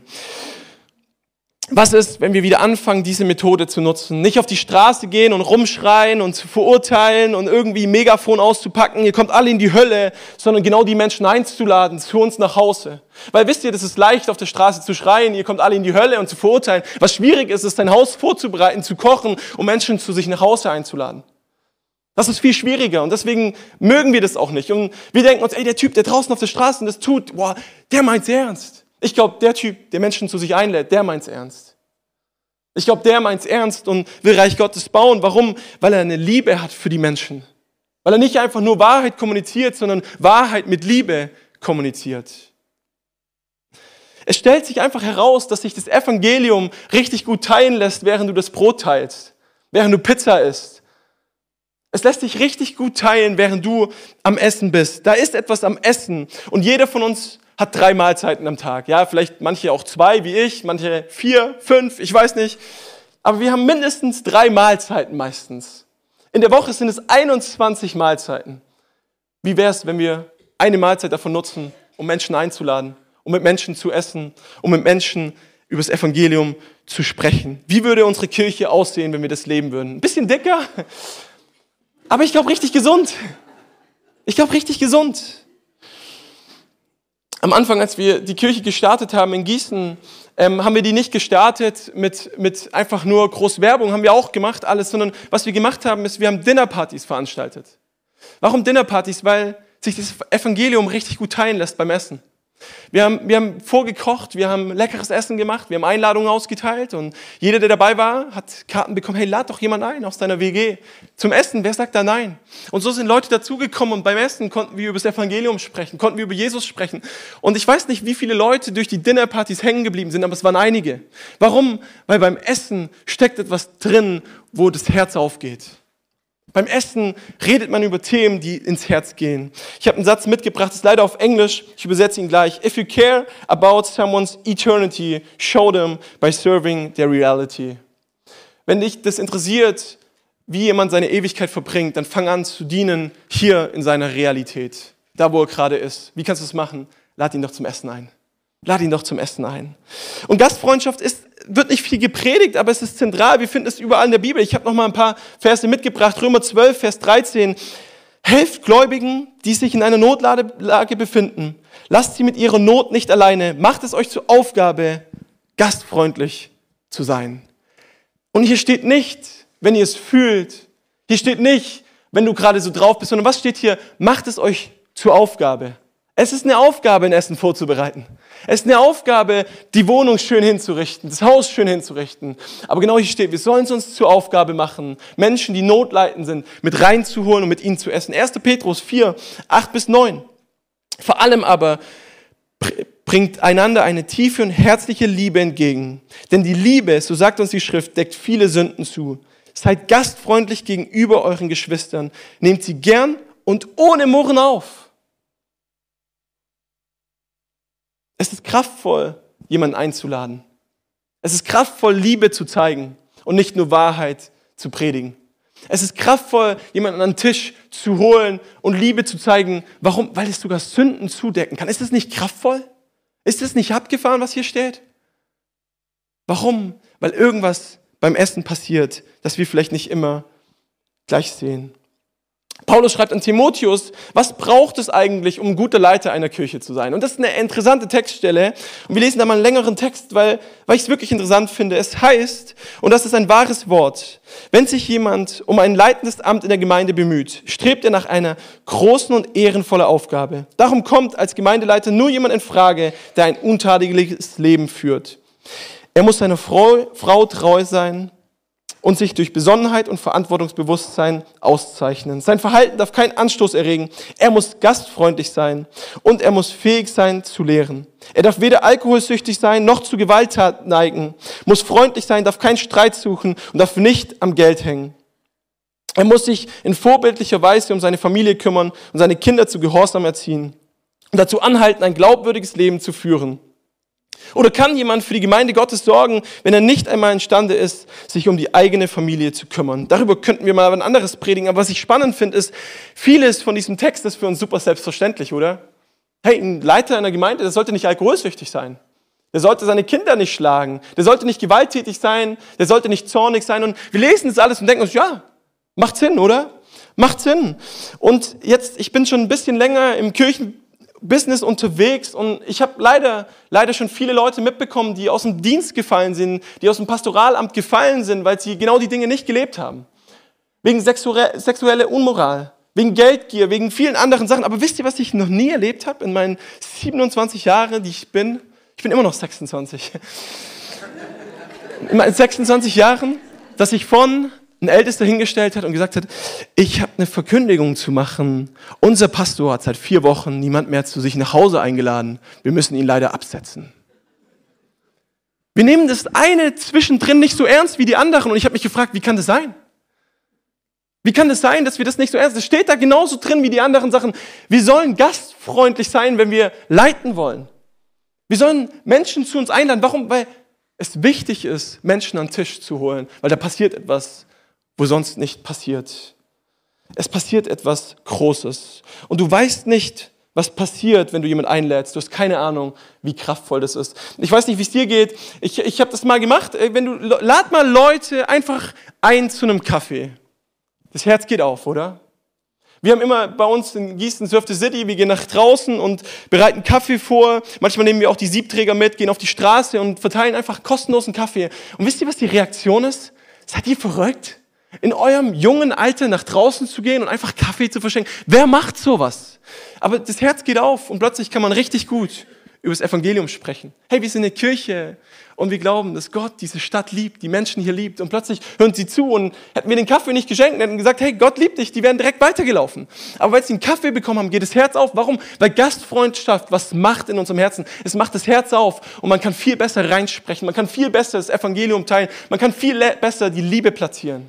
Was ist, wenn wir wieder anfangen, diese Methode zu nutzen? Nicht auf die Straße gehen und rumschreien und zu verurteilen und irgendwie Megafon auszupacken, ihr kommt alle in die Hölle, sondern genau die Menschen einzuladen zu uns nach Hause. Weil wisst ihr, das ist leicht, auf der Straße zu schreien, ihr kommt alle in die Hölle und zu verurteilen. Was schwierig ist, ist, dein Haus vorzubereiten, zu kochen, um Menschen zu sich nach Hause einzuladen. Das ist viel schwieriger und deswegen mögen wir das auch nicht. Und wir denken uns, ey, der Typ, der draußen auf der Straße das tut, boah, der meint's ernst. Ich glaube, der Typ, der Menschen zu sich einlädt, der meint's ernst. Ich glaube, der meint's ernst und will Reich Gottes bauen. Warum? Weil er eine Liebe hat für die Menschen. Weil er nicht einfach nur Wahrheit kommuniziert, sondern Wahrheit mit Liebe kommuniziert. Es stellt sich einfach heraus, dass sich das Evangelium richtig gut teilen lässt, während du das Brot teilst, während du Pizza isst. Es lässt sich richtig gut teilen, während du am Essen bist. Da ist etwas am Essen und jeder von uns hat drei Mahlzeiten am Tag. Ja, vielleicht manche auch zwei, wie ich, manche vier, fünf, ich weiß nicht. Aber wir haben mindestens drei Mahlzeiten meistens. In der Woche sind es einundzwanzig Mahlzeiten. Wie wäre es, wenn wir eine Mahlzeit davon nutzen, um Menschen einzuladen, um mit Menschen zu essen, um mit Menschen über das Evangelium zu sprechen? Wie würde unsere Kirche aussehen, wenn wir das leben würden? Ein bisschen dicker, aber ich glaube richtig gesund. Ich glaube richtig gesund. Am Anfang, als wir die Kirche gestartet haben in Gießen, ähm, haben wir die nicht gestartet mit, mit einfach nur groß Werbung, haben wir auch gemacht alles, sondern was wir gemacht haben, ist, wir haben Dinnerpartys veranstaltet. Warum Dinnerpartys? Weil sich das Evangelium richtig gut teilen lässt beim Essen. Wir haben, wir haben vorgekocht, wir haben leckeres Essen gemacht, wir haben Einladungen ausgeteilt und jeder, der dabei war, hat Karten bekommen, hey, lad doch jemand ein aus deiner W G zum Essen, wer sagt da nein? Und so sind Leute dazugekommen und beim Essen konnten wir über das Evangelium sprechen, konnten wir über Jesus sprechen. Und ich weiß nicht, wie viele Leute durch die Dinnerpartys hängen geblieben sind, aber es waren einige. Warum? Weil beim Essen steckt etwas drin, wo das Herz aufgeht. Beim Essen redet man über Themen, die ins Herz gehen. Ich habe einen Satz mitgebracht, das ist leider auf Englisch, ich übersetze ihn gleich. If you care about someone's eternity, show them by serving their reality. Wenn dich das interessiert, wie jemand seine Ewigkeit verbringt, dann fang an zu dienen hier in seiner Realität, da wo er gerade ist. Wie kannst du es machen? Lad ihn doch zum Essen ein. Lad ihn doch zum Essen ein. Und Gastfreundschaft ist, wird nicht viel gepredigt, aber es ist zentral. Wir finden es überall in der Bibel. Ich habe noch mal ein paar Verse mitgebracht. Römer zwölf, Vers dreizehn. Helft Gläubigen, die sich in einer Notlage befinden. Lasst sie mit ihrer Not nicht alleine. Macht es euch zur Aufgabe, gastfreundlich zu sein. Und hier steht nicht, wenn ihr es fühlt. Hier steht nicht, wenn du gerade so drauf bist, sondern was steht hier? Macht es euch zur Aufgabe. Es ist eine Aufgabe, ein Essen vorzubereiten. Es ist eine Aufgabe, die Wohnung schön hinzurichten, das Haus schön hinzurichten. Aber genau hier steht, wir sollen es uns zur Aufgabe machen, Menschen, die notleidend sind, mit reinzuholen und mit ihnen zu essen. erster Petrus vier, acht bis neun. Vor allem aber bringt einander eine tiefe und herzliche Liebe entgegen. Denn die Liebe, so sagt uns die Schrift, deckt viele Sünden zu. Seid gastfreundlich gegenüber euren Geschwistern. Nehmt sie gern und ohne Murren auf. Es ist kraftvoll, jemanden einzuladen. Es ist kraftvoll, Liebe zu zeigen und nicht nur Wahrheit zu predigen. Es ist kraftvoll, jemanden an den Tisch zu holen und Liebe zu zeigen. Warum? Weil es sogar Sünden zudecken kann. Ist das nicht kraftvoll? Ist das nicht abgefahren, was hier steht? Warum? Weil irgendwas beim Essen passiert, das wir vielleicht nicht immer gleich sehen. Paulus schreibt an Timotheus, was braucht es eigentlich, um ein guter Leiter einer Kirche zu sein? Und das ist eine interessante Textstelle. Und wir lesen da mal einen längeren Text, weil, weil ich es wirklich interessant finde. Es heißt, und das ist ein wahres Wort, wenn sich jemand um ein leitendes Amt in der Gemeinde bemüht, strebt er nach einer großen und ehrenvollen Aufgabe. Darum kommt als Gemeindeleiter nur jemand in Frage, der ein untadeliges Leben führt. Er muss seiner Frau, Frau treu sein und sich durch Besonnenheit und Verantwortungsbewusstsein auszeichnen. Sein Verhalten darf keinen Anstoß erregen. Er muss gastfreundlich sein und er muss fähig sein zu lehren. Er darf weder alkoholsüchtig sein, noch zu Gewalttaten neigen, muss freundlich sein, darf keinen Streit suchen und darf nicht am Geld hängen. Er muss sich in vorbildlicher Weise um seine Familie kümmern und seine Kinder zu Gehorsam erziehen und dazu anhalten, ein glaubwürdiges Leben zu führen. Oder kann jemand für die Gemeinde Gottes sorgen, wenn er nicht einmal imstande ist, sich um die eigene Familie zu kümmern? Darüber könnten wir mal ein anderes predigen. Aber was ich spannend finde, ist, vieles von diesem Text ist für uns super selbstverständlich, oder? Hey, ein Leiter einer Gemeinde, der sollte nicht alkoholsüchtig sein. Der sollte seine Kinder nicht schlagen. Der sollte nicht gewalttätig sein. Der sollte nicht zornig sein. Und wir lesen das alles und denken uns, ja, macht Sinn, oder? Macht Sinn. Und jetzt, ich bin schon ein bisschen länger im Kirchen Business unterwegs und ich habe leider, leider schon viele Leute mitbekommen, die aus dem Dienst gefallen sind, die aus dem Pastoralamt gefallen sind, weil sie genau die Dinge nicht gelebt haben. Wegen sexuelle, sexuelle Unmoral, wegen Geldgier, wegen vielen anderen Sachen. Aber wisst ihr, was ich noch nie erlebt habe in meinen siebenundzwanzig Jahren, die ich bin? Ich bin immer noch sechsundzwanzig. In meinen sechsundzwanzig Jahren, dass sich von ein Ältester hingestellt hat und gesagt hat, ich habe eine Verkündigung zu machen. Unser Pastor hat seit vier Wochen niemand mehr zu sich nach Hause eingeladen. Wir müssen ihn leider absetzen. Wir nehmen das eine zwischendrin nicht so ernst wie die anderen. Und ich habe mich gefragt, wie kann das sein? Wie kann das sein, dass wir das nicht so ernst nehmen? Es steht da genauso drin wie die anderen Sachen. Wir sollen gastfreundlich sein, wenn wir leiten wollen. Wir sollen Menschen zu uns einladen. Warum? Weil es wichtig ist, Menschen an den Tisch zu holen. Weil da passiert etwas, wo sonst nicht passiert. Es passiert etwas Großes. Und du weißt nicht, was passiert, wenn du jemanden einlädst. Du hast keine Ahnung, wie kraftvoll das ist. Ich weiß nicht, wie es dir geht. Ich, ich habe das mal gemacht. Wenn du, lad mal Leute einfach ein zu einem Kaffee. Das Herz geht auf, oder? Wir haben immer bei uns in Gießen Surf the City, wir gehen nach draußen und bereiten Kaffee vor. Manchmal nehmen wir auch die Siebträger mit, gehen auf die Straße und verteilen einfach kostenlosen Kaffee. Und wisst ihr, was die Reaktion ist? Seid ihr verrückt? In eurem jungen Alter nach draußen zu gehen und einfach Kaffee zu verschenken. Wer macht sowas? Aber das Herz geht auf und plötzlich kann man richtig gut über das Evangelium sprechen. Hey, wir sind eine Kirche und wir glauben, dass Gott diese Stadt liebt, die Menschen hier liebt. Und plötzlich hören sie zu und hätten mir den Kaffee nicht geschenkt und hätten gesagt, hey, Gott liebt dich, die wären direkt weitergelaufen. Aber weil sie einen Kaffee bekommen haben, geht das Herz auf. Warum? Weil Gastfreundschaft was macht in unserem Herzen. Es macht das Herz auf und man kann viel besser reinsprechen. Man kann viel besser das Evangelium teilen. Man kann viel besser die Liebe platzieren.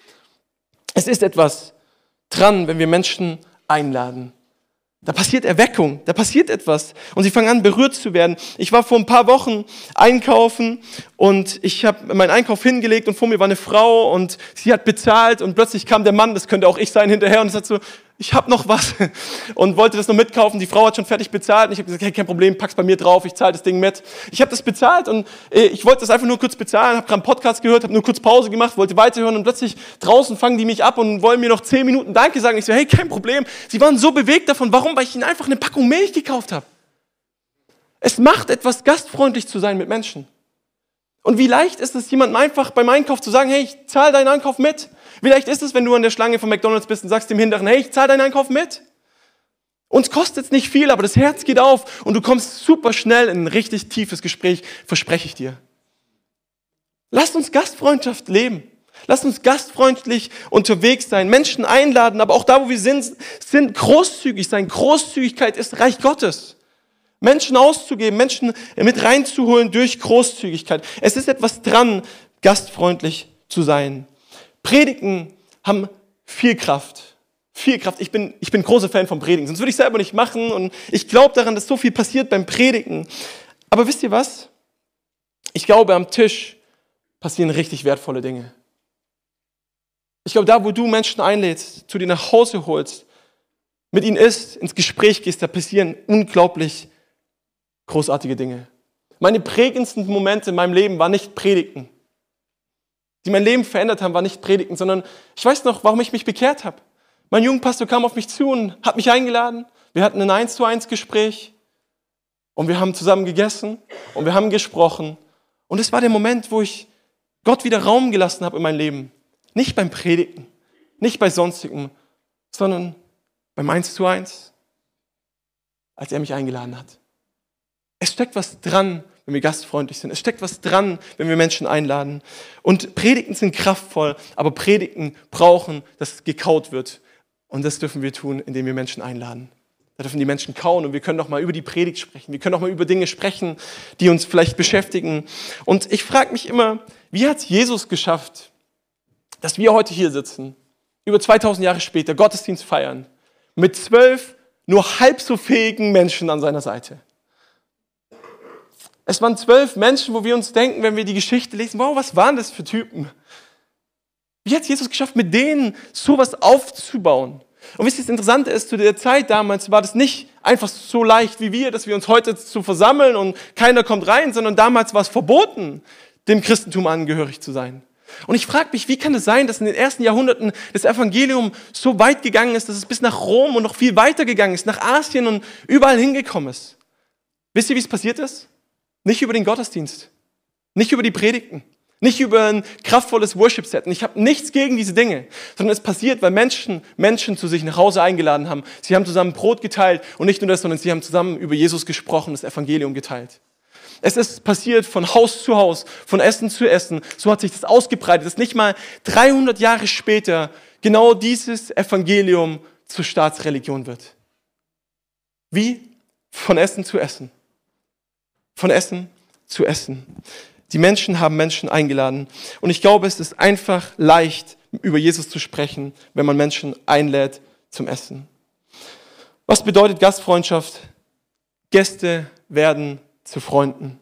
Es ist etwas dran, wenn wir Menschen einladen. Da passiert Erweckung, da passiert etwas und sie fangen an, berührt zu werden. Ich war vor ein paar Wochen einkaufen und ich habe meinen Einkauf hingelegt und vor mir war eine Frau und sie hat bezahlt und plötzlich kam der Mann, das könnte auch ich sein, hinterher und sagt so, ich habe noch was und wollte das noch mitkaufen. Die Frau hat schon fertig bezahlt und ich habe gesagt, hey, kein Problem, pack's bei mir drauf, ich zahle das Ding mit. Ich habe das bezahlt und ich wollte das einfach nur kurz bezahlen, habe gerade einen Podcast gehört, habe nur kurz Pause gemacht, wollte weiterhören und plötzlich draußen fangen die mich ab und wollen mir noch zehn Minuten Danke sagen. Ich so, hey, kein Problem. Sie waren so bewegt davon. Warum? Weil ich ihnen einfach eine Packung Milch gekauft habe. Es macht etwas, gastfreundlich zu sein mit Menschen. Und wie leicht ist es, jemandem einfach beim Einkauf zu sagen, hey, ich zahle deinen Einkauf mit. Wie leicht ist es, wenn du an der Schlange von McDonald's bist und sagst dem Hinteren, hey, ich zahle deinen Einkauf mit. Uns kostet es nicht viel, aber das Herz geht auf und du kommst super schnell in ein richtig tiefes Gespräch, verspreche ich dir. Lasst uns Gastfreundschaft leben. Lasst uns gastfreundlich unterwegs sein, Menschen einladen, aber auch da, wo wir sind, sind großzügig sein. Großzügigkeit ist Reich Gottes. Menschen auszugeben, Menschen mit reinzuholen durch Großzügigkeit. Es ist etwas dran, gastfreundlich zu sein. Predigen haben viel Kraft. Viel Kraft. Ich bin, ich bin großer Fan vom Predigen. Sonst würde ich selber nicht machen. Und ich glaube daran, dass so viel passiert beim Predigen. Aber wisst ihr was? Ich glaube, am Tisch passieren richtig wertvolle Dinge. Ich glaube, da, wo du Menschen einlädst, zu dir nach Hause holst, mit ihnen isst, ins Gespräch gehst, da passieren unglaublich großartige Dinge. Meine prägendsten Momente in meinem Leben waren nicht Predigten. Die mein Leben verändert haben, waren nicht Predigten, sondern ich weiß noch, warum ich mich bekehrt habe. Mein Jugendpastor kam auf mich zu und hat mich eingeladen. Wir hatten ein eins zu eins Gespräch und wir haben zusammen gegessen und wir haben gesprochen. Und es war der Moment, wo ich Gott wieder Raum gelassen habe in mein Leben. Nicht beim Predigen, nicht bei Sonstigem, sondern beim eins zu eins, als er mich eingeladen hat. Es steckt was dran, wenn wir gastfreundlich sind. Es steckt was dran, wenn wir Menschen einladen. Und Predigten sind kraftvoll, aber Predigten brauchen, dass gekaut wird. Und das dürfen wir tun, indem wir Menschen einladen. Da dürfen die Menschen kauen und wir können doch mal über die Predigt sprechen. Wir können doch mal über Dinge sprechen, die uns vielleicht beschäftigen. Und ich frage mich immer, wie hat es Jesus geschafft, dass wir heute hier sitzen, über zweitausend Jahre später, Gottesdienst feiern, mit zwölf nur halb so fähigen Menschen an seiner Seite. Es waren zwölf Menschen, wo wir uns denken, wenn wir die Geschichte lesen, wow, was waren das für Typen? Wie hat es Jesus geschafft, mit denen sowas aufzubauen? Und wisst ihr, das Interessante ist, zu der Zeit damals war das nicht einfach so leicht wie wir, dass wir uns heute zu versammeln und keiner kommt rein, sondern damals war es verboten, dem Christentum angehörig zu sein. Und ich frage mich, wie kann es sein, dass in den ersten Jahrhunderten das Evangelium so weit gegangen ist, dass es bis nach Rom und noch viel weiter gegangen ist, nach Asien und überall hingekommen ist? Wisst ihr, wie es passiert ist? Nicht über den Gottesdienst, nicht über die Predigten, nicht über ein kraftvolles Worship-Set. Und ich habe nichts gegen diese Dinge, sondern es passiert, weil Menschen Menschen zu sich nach Hause eingeladen haben. Sie haben zusammen Brot geteilt und nicht nur das, sondern sie haben zusammen über Jesus gesprochen, das Evangelium geteilt. Es ist passiert von Haus zu Haus, von Essen zu Essen. So hat sich das ausgebreitet, dass nicht mal dreihundert Jahre später genau dieses Evangelium zur Staatsreligion wird. Wie? Von Essen zu Essen. Von Essen zu Essen. Die Menschen haben Menschen eingeladen. Und ich glaube, es ist einfach leicht, über Jesus zu sprechen, wenn man Menschen einlädt zum Essen. Was bedeutet Gastfreundschaft? Gäste werden zu Freunden.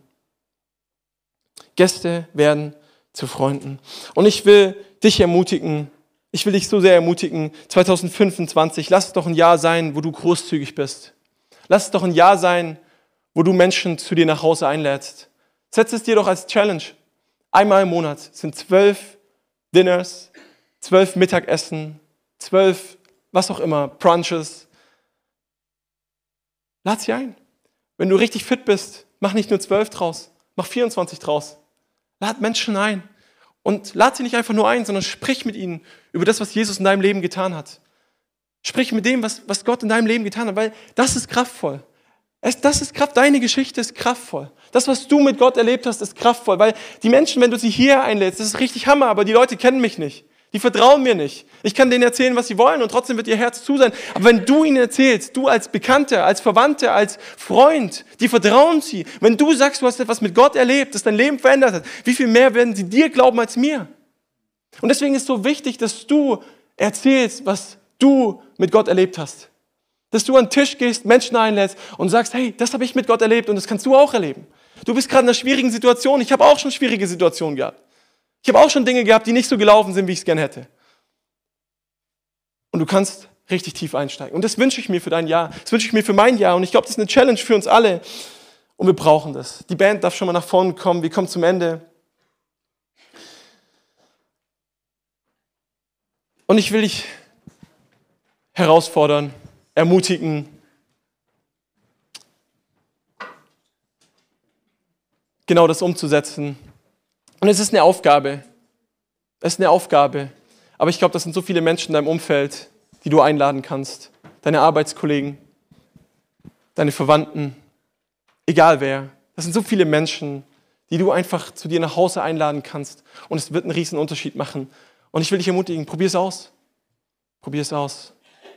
Gäste werden zu Freunden. Und ich will dich ermutigen, ich will dich so sehr ermutigen, zwanzig fünfundzwanzig, lass es doch ein Jahr sein, wo du großzügig bist. Lass es doch ein Jahr sein, wo du Menschen zu dir nach Hause einlädst. Setz es dir doch als Challenge. Einmal im Monat sind zwölf Dinners, zwölf Mittagessen, zwölf, was auch immer, Brunches. Lad sie ein. Wenn du richtig fit bist, mach nicht nur zwölf draus, mach vierundzwanzig draus. Lad Menschen ein. Und lad sie nicht einfach nur ein, sondern sprich mit ihnen über das, was Jesus in deinem Leben getan hat. Sprich mit dem, was, was Gott in deinem Leben getan hat, weil das ist kraftvoll. Es, das ist Kraft, deine Geschichte ist kraftvoll. Das, was du mit Gott erlebt hast, ist kraftvoll, weil die Menschen, wenn du sie hier einlädst, das ist richtig Hammer, aber die Leute kennen mich nicht. Die vertrauen mir nicht. Ich kann denen erzählen, was sie wollen und trotzdem wird ihr Herz zu sein. Aber wenn du ihnen erzählst, du als Bekannter, als Verwandter, als Freund, die vertrauen sie. Wenn du sagst, du hast etwas mit Gott erlebt, das dein Leben verändert hat, wie viel mehr werden sie dir glauben als mir? Und deswegen ist es so wichtig, dass du erzählst, was du mit Gott erlebt hast. Dass du an den Tisch gehst, Menschen einlädst und sagst, hey, das habe ich mit Gott erlebt und das kannst du auch erleben. Du bist gerade in einer schwierigen Situation. Ich habe auch schon schwierige Situationen gehabt. Ich habe auch schon Dinge gehabt, die nicht so gelaufen sind, wie ich es gerne hätte. Und du kannst richtig tief einsteigen. Und das wünsche ich mir für dein Jahr. Das wünsche ich mir für mein Jahr. Und ich glaube, das ist eine Challenge für uns alle. Und wir brauchen das. Die Band darf schon mal nach vorne kommen. Wir kommen zum Ende. Und ich will dich herausfordern, ermutigen, genau das umzusetzen. Und es ist eine Aufgabe. Es ist eine Aufgabe. Aber ich glaube, das sind so viele Menschen in deinem Umfeld, die du einladen kannst. Deine Arbeitskollegen, deine Verwandten, egal wer. Das sind so viele Menschen, die du einfach zu dir nach Hause einladen kannst. Und es wird einen riesen Unterschied machen. Und ich will dich ermutigen, probier es aus. Probier es aus.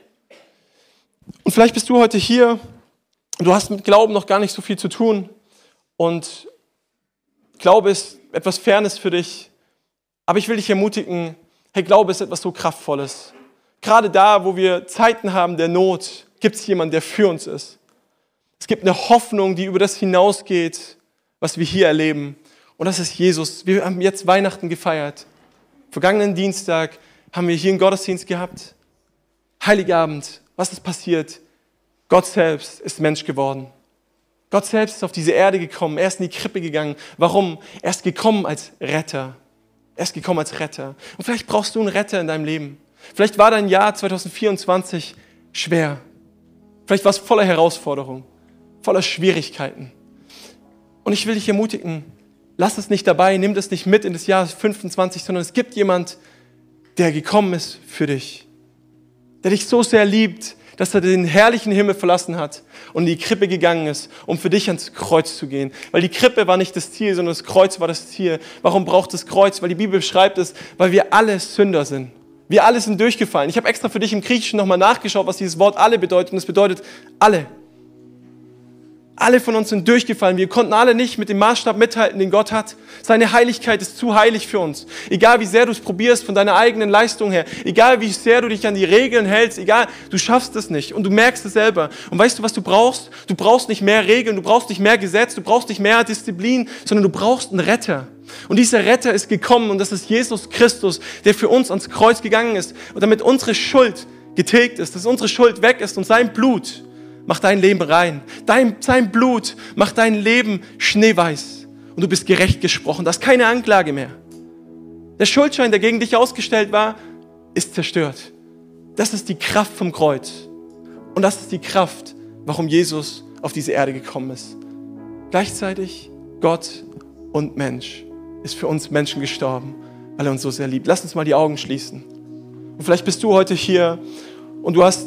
Und vielleicht bist du heute hier und du hast mit Glauben noch gar nicht so viel zu tun. Und Glaube ist etwas Fernes für dich. Aber ich will dich ermutigen, hey, Glaube ist etwas so Kraftvolles. Gerade da, wo wir Zeiten haben der Not, gibt es jemanden, der für uns ist. Es gibt eine Hoffnung, die über das hinausgeht, was wir hier erleben. Und das ist Jesus. Wir haben jetzt Weihnachten gefeiert. Vergangenen Dienstag haben wir hier einen Gottesdienst gehabt. Heiligabend, was ist passiert? Gott selbst ist Mensch geworden. Gott selbst ist auf diese Erde gekommen. Er ist in die Krippe gegangen. Warum? Er ist gekommen als Retter. Er ist gekommen als Retter. Und vielleicht brauchst du einen Retter in deinem Leben. Vielleicht war dein Jahr zwanzig vierundzwanzig schwer. Vielleicht war es voller Herausforderungen, voller Schwierigkeiten. Und ich will dich ermutigen, lass es nicht dabei, nimm das nicht mit in das Jahr fünfundzwanzig, sondern es gibt jemand, der gekommen ist für dich. Der dich so sehr liebt, dass er den herrlichen Himmel verlassen hat und in die Krippe gegangen ist, um für dich ans Kreuz zu gehen. Weil die Krippe war nicht das Ziel, sondern das Kreuz war das Ziel. Warum braucht das Kreuz? Weil die Bibel beschreibt es, weil wir alle Sünder sind. Wir alle sind durchgefallen. Ich habe extra für dich im Griechischen nochmal nachgeschaut, was dieses Wort alle bedeutet. Und es bedeutet alle. Alle von uns sind durchgefallen. Wir konnten alle nicht mit dem Maßstab mithalten, den Gott hat. Seine Heiligkeit ist zu heilig für uns. Egal wie sehr du es probierst von deiner eigenen Leistung her, egal wie sehr du dich an die Regeln hältst, egal, du schaffst es nicht und du merkst es selber. Und weißt du, was du brauchst? Du brauchst nicht mehr Regeln, du brauchst nicht mehr Gesetz, du brauchst nicht mehr Disziplin, sondern du brauchst einen Retter. Und dieser Retter ist gekommen und das ist Jesus Christus, der für uns ans Kreuz gegangen ist und damit unsere Schuld getilgt ist, dass unsere Schuld weg ist und sein Blut macht dein Leben rein. Dein, sein Blut macht dein Leben schneeweiß. Und du bist gerecht gesprochen. Da ist keine Anklage mehr. Der Schuldschein, der gegen dich ausgestellt war, ist zerstört. Das ist die Kraft vom Kreuz. Und das ist die Kraft, warum Jesus auf diese Erde gekommen ist. Gleichzeitig Gott und Mensch ist für uns Menschen gestorben, weil er uns so sehr liebt. Lass uns mal die Augen schließen. Und vielleicht bist du heute hier und du hast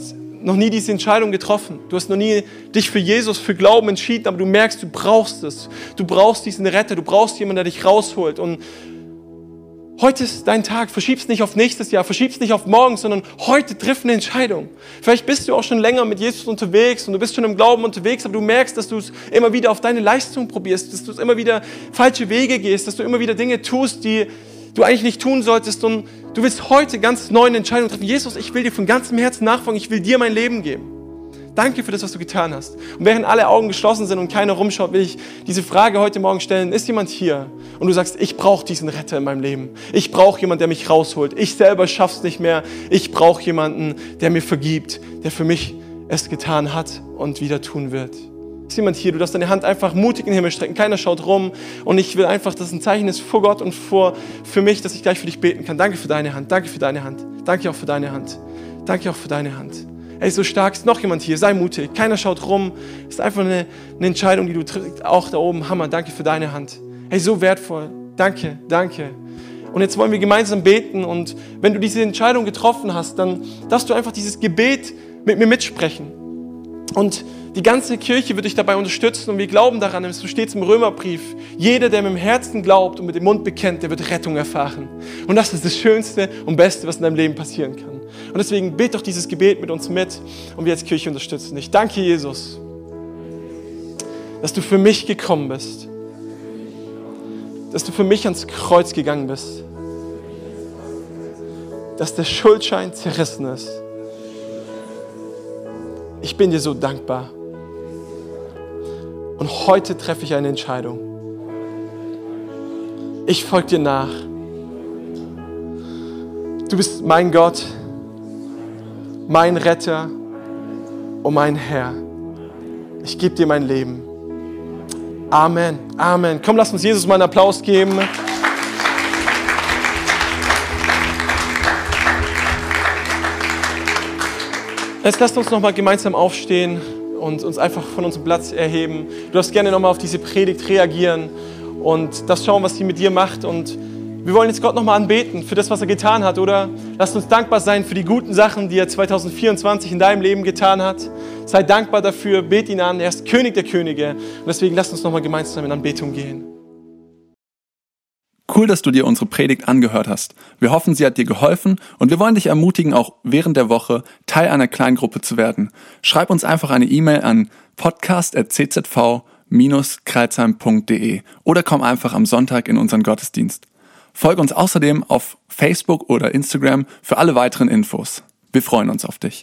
noch nie diese Entscheidung getroffen. Du hast noch nie dich für Jesus, für Glauben entschieden, aber du merkst, du brauchst es. Du brauchst diesen Retter, du brauchst jemanden, der dich rausholt. Und heute ist dein Tag. Verschieb's nicht auf nächstes Jahr, verschieb's nicht auf morgen, sondern heute triff eine Entscheidung. Vielleicht bist du auch schon länger mit Jesus unterwegs und du bist schon im Glauben unterwegs, aber du merkst, dass du es immer wieder auf deine Leistung probierst, dass du es immer wieder falsche Wege gehst, dass du immer wieder Dinge tust, die du eigentlich nicht tun solltest, und du willst heute ganz neu eine Entscheidung treffen. Jesus, ich will dir von ganzem Herzen nachfolgen, ich will dir mein Leben geben. Danke für das, was du getan hast. Und während alle Augen geschlossen sind und keiner rumschaut, will ich diese Frage heute Morgen stellen. Ist jemand hier und du sagst, ich brauche diesen Retter in meinem Leben. Ich brauche jemanden, der mich rausholt. Ich selber schaff's nicht mehr. Ich brauche jemanden, der mir vergibt, der für mich es getan hat und wieder tun wird. Ist jemand hier? Du darfst deine Hand einfach mutig in den Himmel strecken. Keiner schaut rum. Und ich will einfach, dass es ein Zeichen ist vor Gott und vor, für mich, dass ich gleich für dich beten kann. Danke für deine Hand. Danke für deine Hand. Danke auch für deine Hand. Danke auch für deine Hand. Ey, so stark ist noch jemand hier. Sei mutig. Keiner schaut rum. Ist einfach eine, eine Entscheidung, die du triffst. Auch da oben. Hammer. Danke für deine Hand. Hey, so wertvoll. Danke. Danke. Und jetzt wollen wir gemeinsam beten. Und wenn du diese Entscheidung getroffen hast, dann darfst du einfach dieses Gebet mit mir mitsprechen. Und die ganze Kirche wird dich dabei unterstützen und wir glauben daran, so steht es im Römerbrief, jeder, der mit dem Herzen glaubt und mit dem Mund bekennt, der wird Rettung erfahren. Und das ist das Schönste und Beste, was in deinem Leben passieren kann. Und deswegen bete doch dieses Gebet mit uns mit und wir als Kirche unterstützen dich. Danke, Jesus, dass du für mich gekommen bist, dass du für mich ans Kreuz gegangen bist, dass der Schuldschein zerrissen ist. Ich bin dir so dankbar. Und heute treffe ich eine Entscheidung. Ich folge dir nach. Du bist mein Gott, mein Retter und mein Herr. Ich gebe dir mein Leben. Amen. Amen. Komm, lass uns Jesus mal einen Applaus geben. Jetzt lasst uns noch mal gemeinsam aufstehen und uns einfach von unserem Platz erheben. Du darfst gerne noch mal auf diese Predigt reagieren und das schauen, was sie mit dir macht. Und wir wollen jetzt Gott noch mal anbeten für das, was er getan hat, oder? Lasst uns dankbar sein für die guten Sachen, die er zwanzig vierundzwanzig in deinem Leben getan hat. Sei dankbar dafür, bet ihn an. Er ist König der Könige. Und deswegen lasst uns noch mal gemeinsam in Anbetung gehen. Cool, dass du dir unsere Predigt angehört hast. Wir hoffen, sie hat dir geholfen und wir wollen dich ermutigen, auch während der Woche Teil einer Kleingruppe zu werden. Schreib uns einfach eine E-Mail an podcast at c z v dash kreilsheim punkt d e oder komm einfach am Sonntag in unseren Gottesdienst. Folge uns außerdem auf Facebook oder Instagram für alle weiteren Infos. Wir freuen uns auf dich.